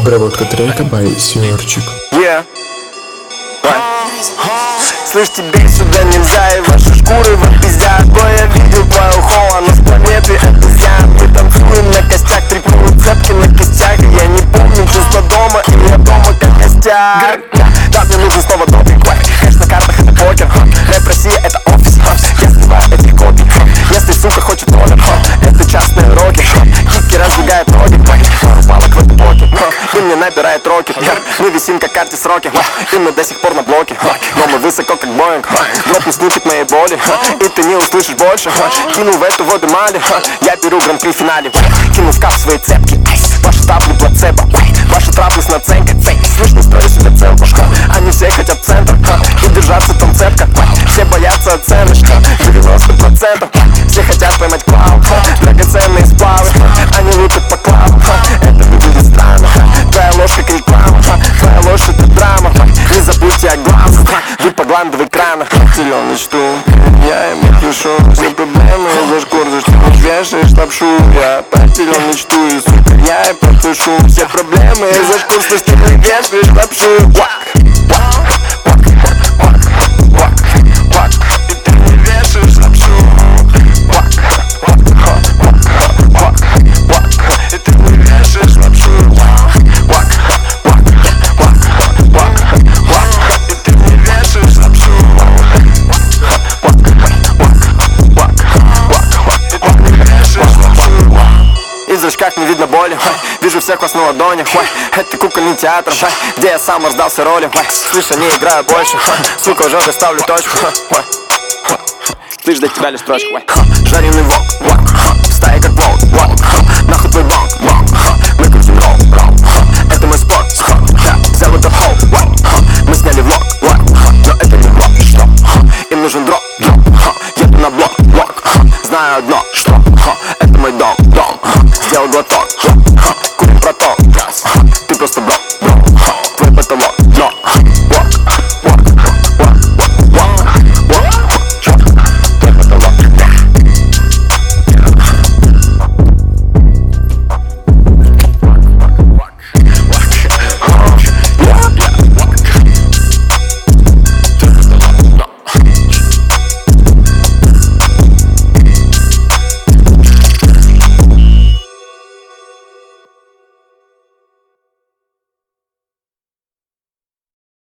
Обработка трека by Сёрчик. Слышь, тебе сюда нельзя, и ваши шкуры вот пиздят. Бой, я видел твою холл, оно с планеты обезьян. Мы танцуем на костях, трепуют цепки на костях. И я не помню чувство дома, и я дома как костяк. Да, мне нужен снова допинг, кэш на картах это покер. Рэп Россия это офис, я сливаю эти копии. Если сука хочет ролик, это частные роки. Китки раздвигают ноги, пару палок в этом блоке. И мне набирает роки. Мы висим как Артис Роки, и мы до сих пор на блоке. Но мы высоко как Боинг. Дропну снипет моей боли, и ты не услышишь больше. Кину в эту воду мали, я беру гран-при в финале. Кину в кап свои цепки, ваши табли плацебо. Ваши трапы с наценкой, слышно, строю себе целку. Они все хотят центр, и держаться там цепко. Все боятся оценочка, 90%. Все хотят поймать клау, драгоценные сплавы. Они лупят по клавам, это выглядит странно. Твоя ложь как реклама, твоя ложь это драма. Не забудьте о главном, вы погландывай крана. Зеленый штул, я ему пишу все проблемы из-за шкур, за что не вешаешь лапшу. Я потерял мечту и сука, я и подпишу все проблемы из-за шкур, слышь, ты не вешаешь лапшу. И ты не вешаешь лапшу. И ты не вешаешь лапшу. И ты не вешаешь лапшу. И в зрачках не видно боли, вижу всех вас на ладони. Это кукольный театр, где я сам раздался роли. Слышь, не играю больше, сука, уже доставлю точку. Слышь, до тебя лишь строчка. Жареный вок, в стае как волк, нахуй твой банк, мы крутим ролл. Это мой спорт, да, взял это хоу. Мы сняли влог, но это не влог, что? Им нужен дроп, еду на блок, знаю одно, что это мой дом. Сделал глоток,